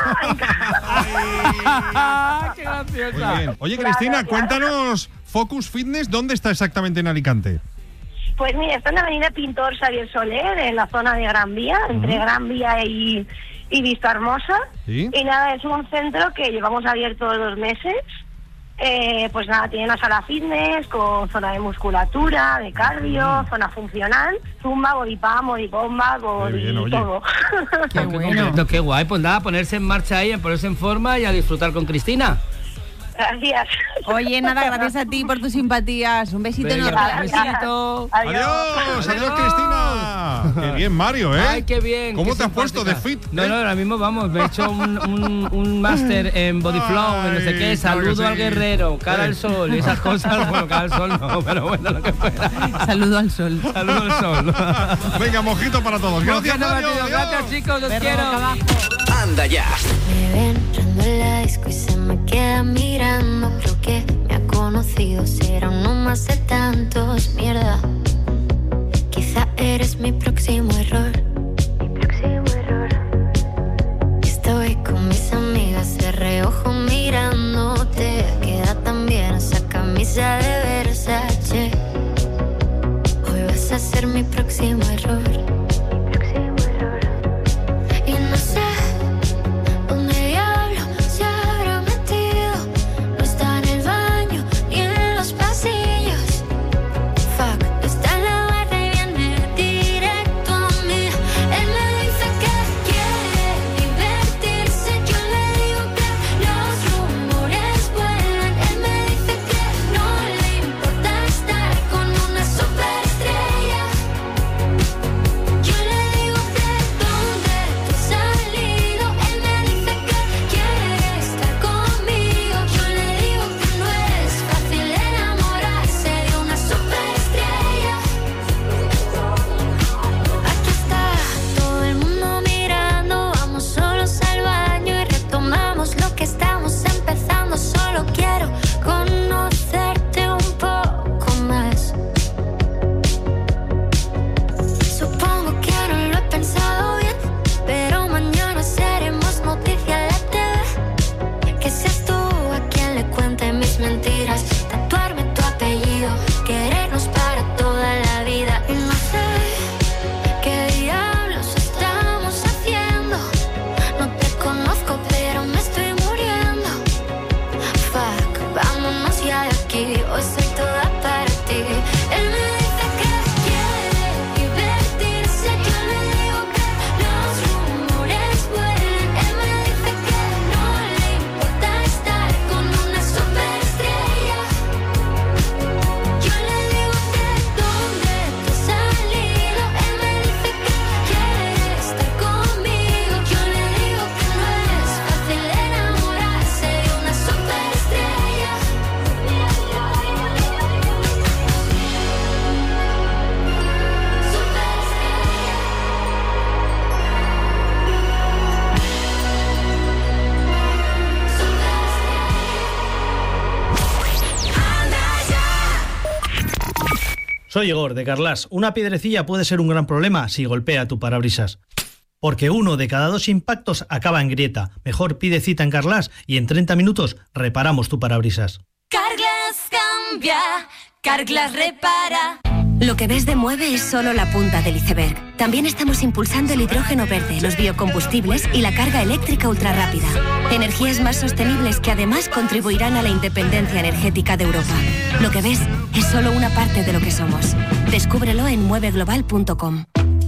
S11: ¡Qué graciosa!
S7: Muy bien. Oye, Cristina, cuéntanos, Focus Fitness, ¿dónde está exactamente en Alicante?
S12: Pues mira, está en la avenida Pintor Xavier Soler, en la zona de Gran Vía, entre Gran Vía y Vista Hermosa.
S7: ¿Sí?
S12: Y nada, es un centro que llevamos abierto 2 meses. Pues nada, tiene una sala fitness con zona de musculatura, de cardio, zona funcional, zumba, body pump, body combat, body todo.
S11: Qué bueno. Qué guay, pues nada, ponerse en marcha ahí, ponerse en forma y a disfrutar con Cristina.
S12: Gracias.
S5: Oye, nada, gracias a ti por tus simpatías. Un besito
S11: Venga,
S5: enorme.
S11: un besito.
S7: Adiós, adiós, Cristina. Qué bien, Mario, ¿eh?
S11: Ay, qué bien.
S7: ¿Cómo
S11: qué
S7: te has puesto de
S11: simpática.
S7: fit?
S11: No, ahora mismo vamos, me he hecho un máster en body flow, en no sé qué,
S7: Ay, claro que
S11: saludo
S7: sí.
S11: al guerrero, cara al sol y esas cosas. Bueno, cara al sol no, pero bueno, lo que fuera.
S5: Saludo al sol.
S11: Saludo al sol.
S7: Venga, mojito para todos. Gracias,
S11: Mojito,
S7: Mario.
S11: Mario. Gracias, chicos, os quiero.
S2: Anda Ya.
S1: Me ven entrando en la disco y se me queda mirando. Creo que me ha conocido, será uno más de tantos. Mierda, quizá eres mi próximo error. Estoy con mis amigas de reojo mirándote. Queda tan bien esa camisa de Versace. Hoy vas a ser mi próximo error. Y no sé dónde diablo se habrá metido. No está en el baño ni en los pasillos. Fuck, está en la barra y viene directo a mí. Él me dice que quiere divertirse. Yo le digo que los rumores vuelan. Él me dice que no le importa estar con una superestrella. Yo le digo que dónde tú has salido. Él me dice que quiere estar conmigo. Yo le digo que no es fácil enamorarse de una superestrella. Aquí está todo el mundo mirando. Vamos solos al baño y retomamos lo que estamos empezando. Solo quiero conocerte un poco más. Supongo que no lo he pensado bien, pero mañana seremos noticia en la TV. Que seas tú a quien le cuente mis mentiras, tatuarme tu apellido, querernos para toda la vida. Y no sé qué diablos estamos haciendo. No te conozco, pero me estoy muriendo. Fuck, vámonos ya de aquí, hoy soy toda para ti. Él me dice que quiere divertirse. Yo le digo que los rumores vuelan. Él me dice que no le importa estar con una superestrella. Yo le digo que dónde tú has salido. Él me dice que quiere estar conmigo. Yo le digo que no es fácil enamorarse de una superestrella.
S6: Soy Igor, de Carlas. Una piedrecilla puede ser un gran problema si golpea tu parabrisas. Porque 1 de cada 2 impactos acaba en grieta. Mejor pide cita en Carlas y en 30 minutos reparamos tu parabrisas.
S1: Carglass cambia, Carglass repara.
S13: Lo que ves de Mueve es solo la punta del iceberg. También estamos impulsando el hidrógeno verde, los biocombustibles y la carga eléctrica ultrarrápida. Energías más sostenibles que además contribuirán a la independencia energética de Europa. Lo que ves es solo una parte de lo que somos. Descúbrelo en mueveglobal.com.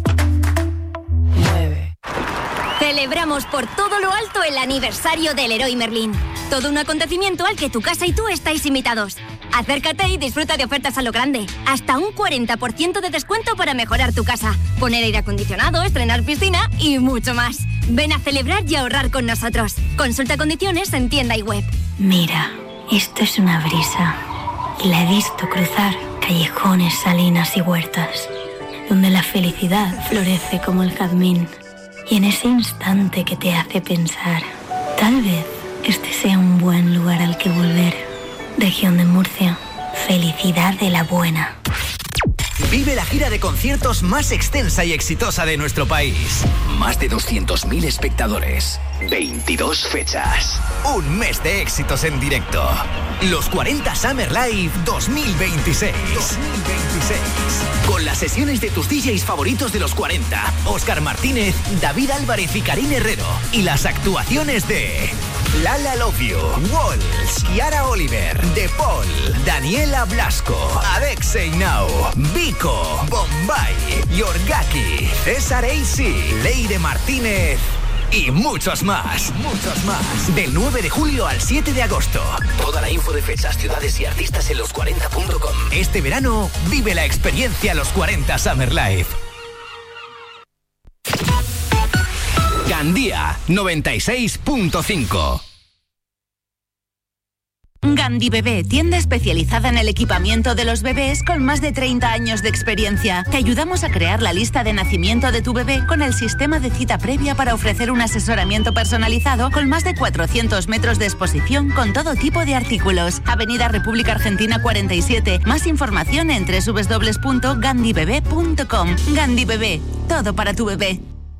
S13: Celebramos por todo lo alto el aniversario del Leroy Merlin. Todo un acontecimiento al que tu casa y tú estáis invitados. Acércate y disfruta de ofertas a lo grande. Hasta un 40% de descuento para mejorar tu casa, poner aire acondicionado, estrenar piscina y mucho más. Ven a celebrar y ahorrar con nosotros. Consulta condiciones en tienda y web.
S14: Mira, esto es una brisa. Y la he visto cruzar callejones, salinas y huertas, donde la felicidad florece como el jazmín. Y en ese instante que te hace pensar, tal vez este sea un buen lugar al que volver. Región de Murcia, Felicidad de la buena.
S2: Vive la gira de conciertos más extensa y exitosa de nuestro país. Más de 200.000 espectadores. 22 fechas. Un mes de éxitos en directo. Los 40 Summer Live 2026. Con las sesiones de tus DJs favoritos de los 40. Óscar Martínez, David Álvarez y Karine Herrero. Y las actuaciones de Lala Love You, Walls, Kiara Oliver, De Paul, Daniela Blasco, Alexei Now, Vico, Bombay, Yorgaki, César AC, Leire Martínez y muchos más. Del 9 de julio al 7 de agosto. Toda la info de fechas, ciudades y artistas en los40.com. Este verano vive la experiencia Los 40 Summer Live. Gandía 96.5.
S4: Gandhi Bebé, tienda especializada en el equipamiento de los bebés con más de 30 años de experiencia. Te ayudamos a crear la lista de nacimiento de tu bebé con el sistema de cita previa para ofrecer un asesoramiento personalizado con más de 400 metros de exposición con todo tipo de artículos. Avenida República Argentina 47. Más información en www.gandhibebé.com. Gandhi Bebé, todo para tu bebé.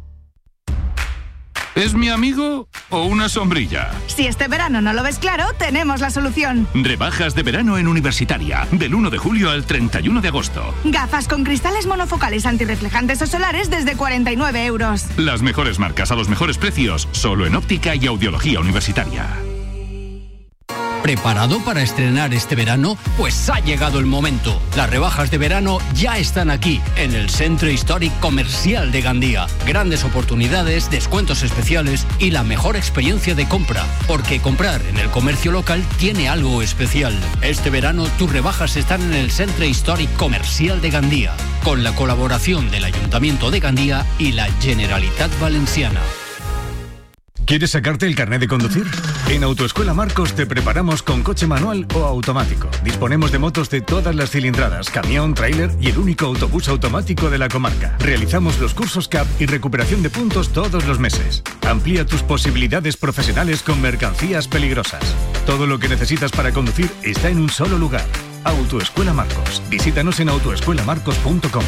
S15: ¿Es mi amigo o una sombrilla?
S16: Si este verano no lo ves claro, tenemos la solución.
S15: Rebajas de verano en Universitaria, del 1 de julio al 31 de agosto.
S16: Gafas con cristales monofocales antirreflejantes o solares desde 49 euros.
S15: Las mejores marcas a los mejores precios, solo en óptica y audiología universitaria.
S18: ¿Preparado para estrenar este verano? Pues ha llegado el momento. Las rebajas de verano ya están aquí, en el Centro Histórico Comercial de Gandía. Grandes oportunidades, descuentos especiales y la mejor experiencia de compra. Porque comprar en el comercio local tiene algo especial. Este verano tus rebajas están en el Centro Histórico Comercial de Gandía, con la colaboración del Ayuntamiento de Gandía y la Generalitat Valenciana.
S25: ¿Quieres sacarte el carnet de conducir? En Autoescuela Marcos te preparamos con coche manual o automático. Disponemos de motos de todas las cilindradas, camión, tráiler y el único autobús automático de la comarca. Realizamos los cursos CAP y recuperación de puntos todos los meses. Amplía tus posibilidades profesionales con mercancías peligrosas. Todo lo que necesitas para conducir está en un solo lugar. Autoescuela Marcos. Visítanos en autoescuelamarcos.com.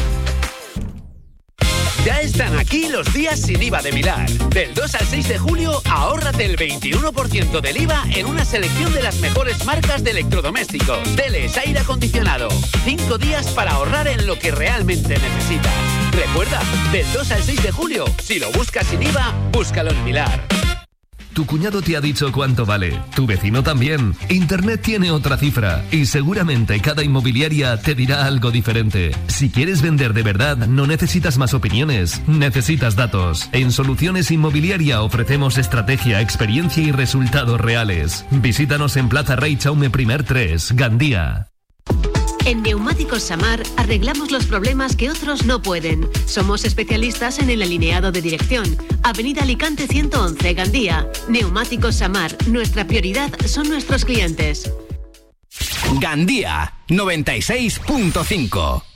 S2: Ya están aquí los días sin IVA de Milar. Del 2 al 6 de julio, ahórrate el 21% del IVA en una selección de las mejores marcas de electrodomésticos. Teles, aire acondicionado. 5 días para ahorrar en lo que realmente necesitas. Recuerda, del 2 al 6 de julio, si lo buscas sin IVA, búscalo en Milar.
S26: Tu cuñado te ha dicho cuánto vale, tu vecino también. Internet tiene otra cifra y seguramente cada inmobiliaria te dirá algo diferente. Si quieres vender de verdad, no necesitas más opiniones, necesitas datos. En Soluciones Inmobiliaria ofrecemos estrategia, experiencia y resultados reales. Visítanos en Plaza Rey Chaume I 3, Gandía.
S27: En Neumáticos Samar arreglamos los problemas que otros no pueden. Somos especialistas en el alineado de dirección. Avenida Alicante 111, Gandía. Neumáticos Samar. Nuestra prioridad son nuestros clientes.
S2: Gandía 96.5.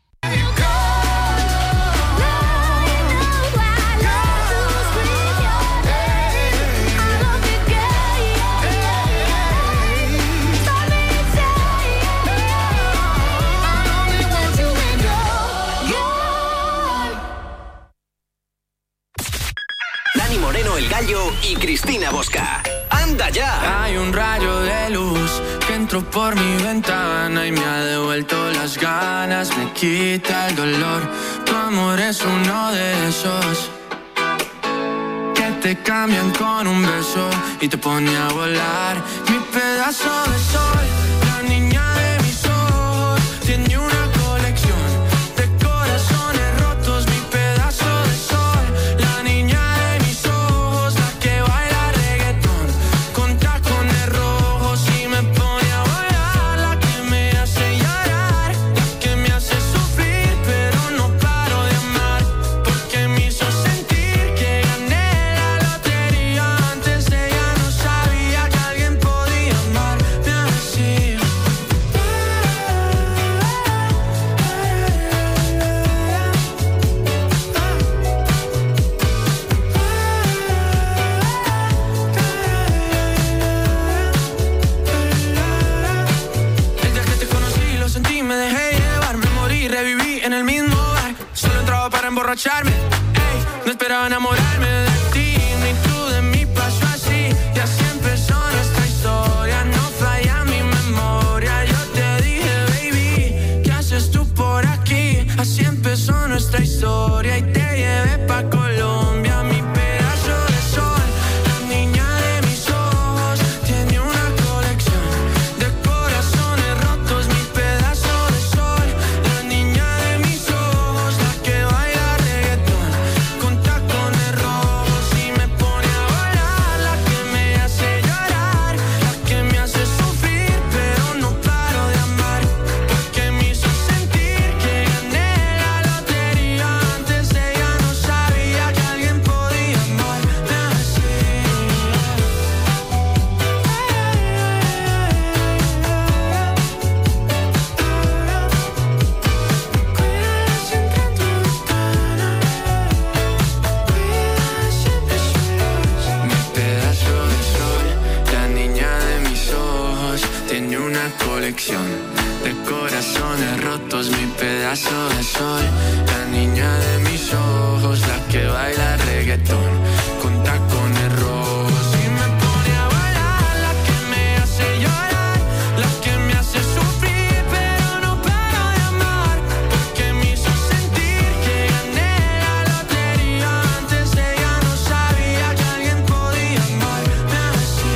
S2: Dani Moreno el Gallo y Cristina Bosca. ¡Anda ya!
S28: Hay un rayo de luz que entró por mi ventana y me ha devuelto las ganas, me quita el dolor. Tu amor es uno de esos que te cambian con un beso y te pone a volar. Mi pedazo de sol, la niña de mis ojos, tiene una colección de corazones rotos. Mi pedazo de sol, la niña de mis ojos, la que baila reggaetón con tacones rojos y me pone a volar. La que me hace llorar, la que me hace sufrir, pero no paro de amar, porque me hizo sentir que gané la lotería. Antes ella no sabía que alguien podía amarme así. emborracharme. Ey, no esperaba enamorarme de ti, ni tú de mí pasó así. Y así empezó nuestra historia, no falla mi memoria. Yo te dije, baby, ¿qué haces tú por aquí? Así empezó nuestra historia y te llevé pa' Colombia, mi pedazo de sol. La niña de mis ojos tiene una colección de corazones rotos, mi pedazo de sol. La niña de mis ojos, la que baila reggaetón con tacones rojos y me pone a bailar, la que me hace llorar, la que me hace sufrir, pero no paro de amar, porque me hizo sentir que gané la lotería. Antes ella no sabía que alguien podía amarme así. Mi pedazo de sol, la niña de mis ojos, tiene una colección de corazones rotos. Mi pedazo de sol, la niña de mis ojos, la que baila reggaetón con tacones rojos y me pone a bailar, la que me hace llorar, la que me hace sufrir, pero no paro de amar, porque me hizo sentir que gané la lotería. Antes ella no sabía que alguien podía amarme así.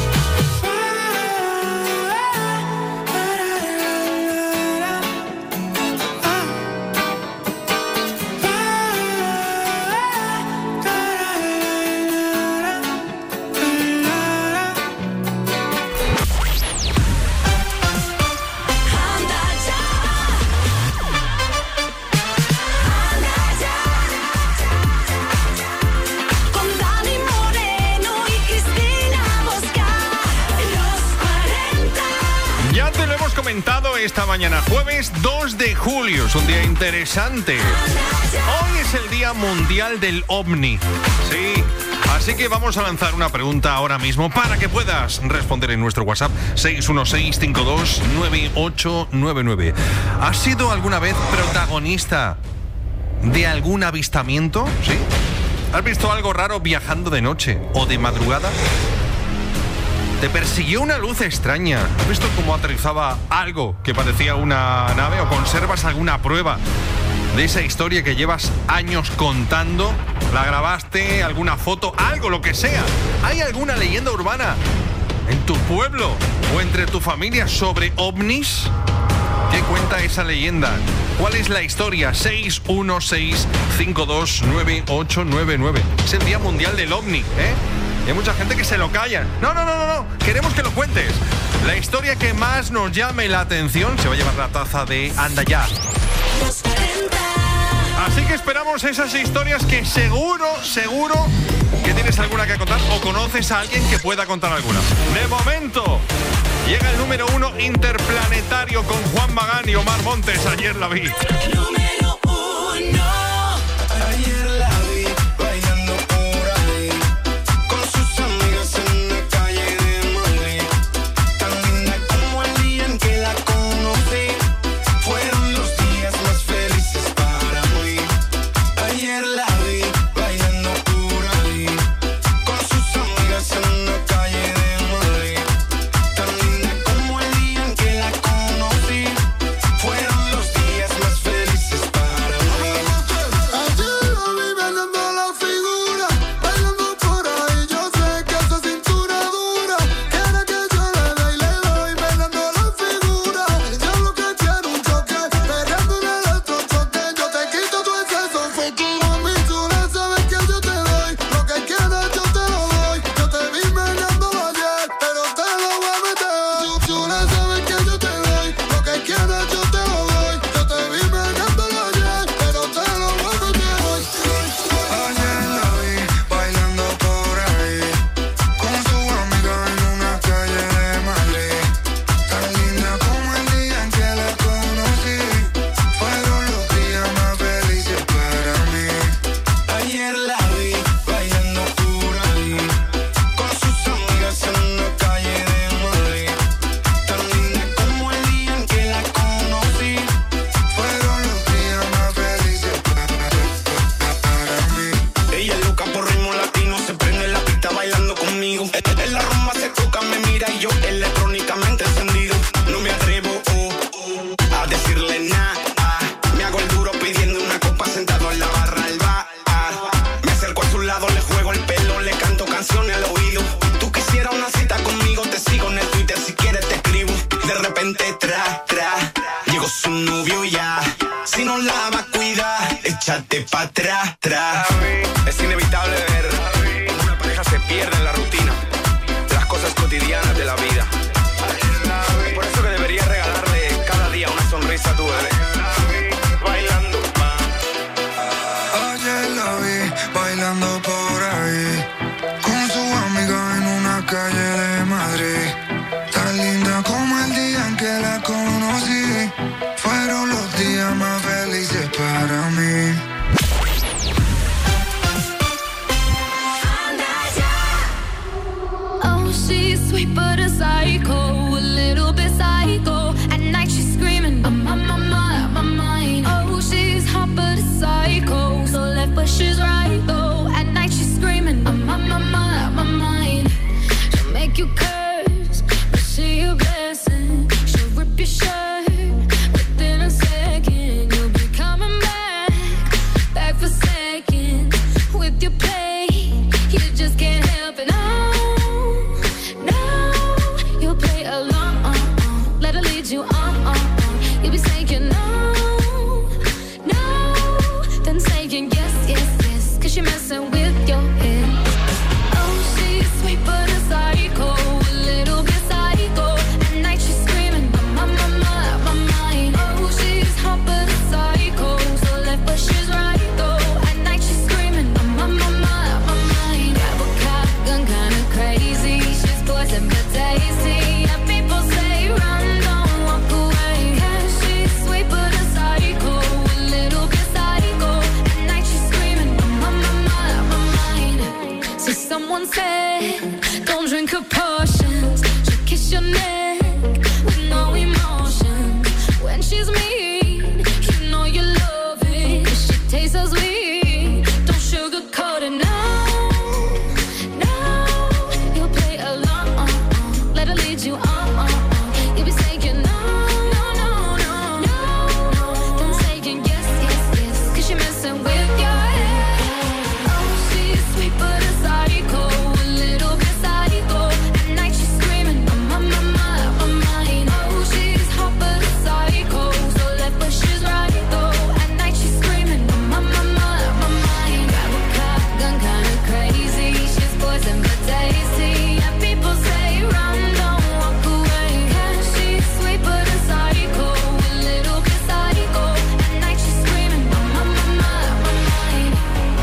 S1: Con Dani Moreno y Cristina Mosca, los 40.
S7: Ya te lo hemos comentado esta mañana, jueves 2 de julio, es un día interesante. Hoy es el Día Mundial del OVNI. Sí, así que vamos a lanzar una pregunta ahora mismo para que puedas responder en nuestro WhatsApp 616-529899. ¿Has sido alguna vez protagonista de algún avistamiento? ¿Sí? ¿Has visto algo raro viajando de noche o de madrugada? ¿Te persiguió una luz extraña? ¿Has visto cómo aterrizaba algo que parecía una nave? ¿O conservas alguna prueba de esa historia que llevas años contando? ¿La grabaste? ¿Alguna foto? Algo, lo que sea. ¿Hay alguna leyenda urbana en tu pueblo o entre tu familia sobre ovnis? ¿Qué cuenta esa leyenda? ¿Cuál es la historia? 616-529899. Es el Día Mundial del OVNI, ¿eh? Y hay mucha gente que se lo calla. No. Queremos que lo cuentes. La historia que más nos llame la atención se va a llevar la taza de Anda Ya. Así que esperamos esas historias que seguro que tienes alguna que contar o conoces a alguien que pueda contar alguna. De momento, llega el número 1 interplanetario con Juan Magán y Omar Montes. Ayer la vi.
S1: Número 1.
S28: Ayer la vi bailando por ahí con sus amigas en la calle de Madrid. Tan linda como el día en que la conocí. Fueron los días más felices para mí. Ayer la vi bailando por ahí con sus amigas en la calle de Madrid. Tan linda como el día en que la conocí. Fueron los días más felices
S3: échate pa' atrás, Es inevitable ver cómo una pareja se pierde en la rutina, las cosas cotidianas de la vida. Es por eso que deberías regalarle cada día una sonrisa a tu bebé. Bailando,
S8: ayer la vi bailando por ahí con su amiga en una calle de Madrid. Tan linda como el día en que la conocí. Fueron los días más felices para mí.
S1: Oh, she's sweet but a psycho, a little bit psycho. At night she's screaming, I'm on my mind. Oh, she's hot but a psycho, so left but she's right though. At night she's screaming, I'm on my mind. She'll make you curse, but she a blessing. She'll rip your shirt within a second. You'll be coming back for seconds with your play. You just can't help it. No, you'll play along. Let her lead you on. You'll be saying no, then saying yes, 'cause you're messing with your head. Oh, she's sweet but a psycho, a little bit psycho. At night she's screaming, I'm on my mind. Oh, she's hot but a psycho, so left but she's right though. At night she's screaming, I'm on my mind. Grab a cop gun, kinda crazy. She's poison but tasty. Yeah, people say run, don't walk away. Yeah, she's sweet but a psycho, a little bit psycho. At night she's screaming, I'm on my mind. So someone said, don't drink her potions. She'll kiss your neck with no emotion. When she's mean, you know you love it. She tastes so sweet, don't sugarcoat it. No, you'll play along. Let her lead you on. You'll be saying no, then saying yes, 'cause you're messing with your head. Oh, she's sweet but a psycho, a little bit psycho. At night she's screaming, I'm on my mind. Oh, she's hot but a psycho, so left but she's right though. At night she's screaming, I'm on my mind. Grab a cop gun, kinda crazy. She's poison but tasty. Yeah, people say run, don't walk away. Yeah, she's sweet but a psycho, a little bit psycho. At night she's screaming, I'm on my mind.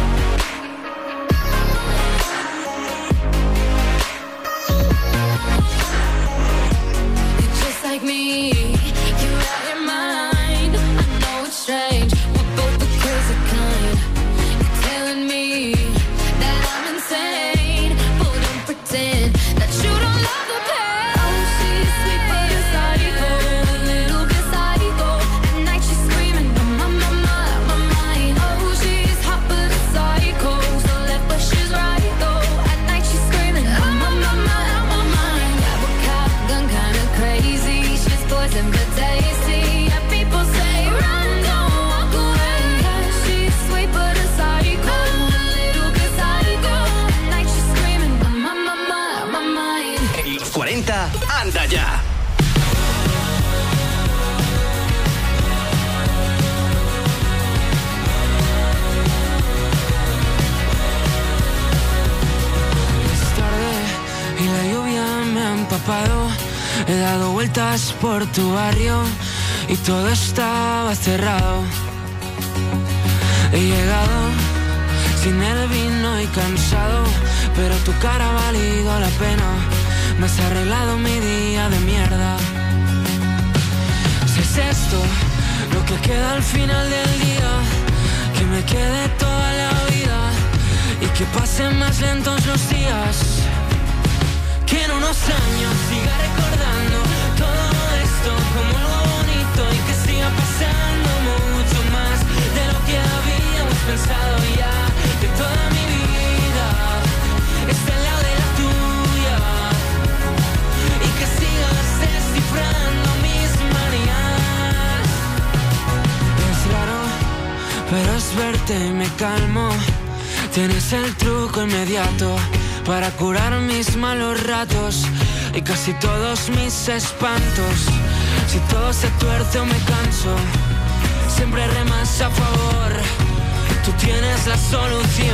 S1: You're just like me, you're out your mind. I know it's strange, we're both the crazy kind. You're telling me that I'm insane, but don't pretend that you don't love the pain. Oh, she's sweet but a psycho, a little bit psycho. At night she's screaming, I'm on my mind. Oh, she's hot but a psycho, so left but she's right though. At night she's screaming, I'm on my mind. Grab a cop gun, kinda crazy. She's poison but tasty. Yeah, people say run, don't walk away. Yeah, she's sweet but a psycho, a little bit psycho. At night she's screaming, I'm on my mind.
S2: En los 40, anda ya.
S28: Es tarde y la lluvia me ha empapado. He dado vueltas por tu barrio y todo estaba cerrado. He llegado sin el vino y cansado, pero tu cara ha valido la pena. Me has arreglado mi día de mierda. Si es esto lo que queda al final del día, que me quede toda la vida y que pasen más lentos los días. Que en unos años siga recordando todo esto como algo bonito y que siga pasando mucho más de lo que habíamos pensado ya. Que toda mi vida esté al lado de la tuya y que sigas descifrando mis manías. Es raro, pero es verte y me calmo. Tienes el truco inmediato para curar mis malos ratos y casi todos mis espantos. Si todo se tuerce o me canso, siempre remas a favor. tú tienes la solución.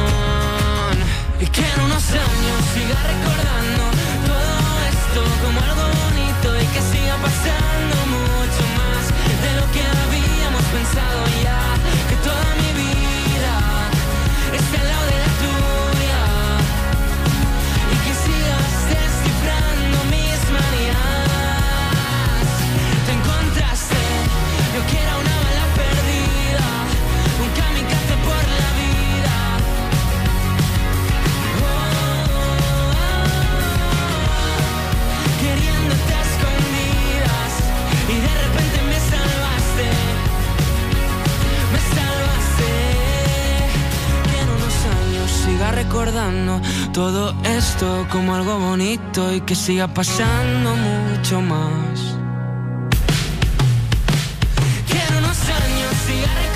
S28: Y que en unos años siga recordando todo esto como algo bonito y que siga pasando mucho más de lo que habíamos pensado ya. Que toda mi vida esté al lado de la tuya y que sigas descifrando mis manías. Te encontraste, yo que era una bala perdida, un kamikaze por la vida. Queriéndote a escondidas y de repente me salvaste. Me salvaste. Que en unos años siga recordando todo esto como algo bonito y que siga pasando mucho más. Que en unos años siga recordando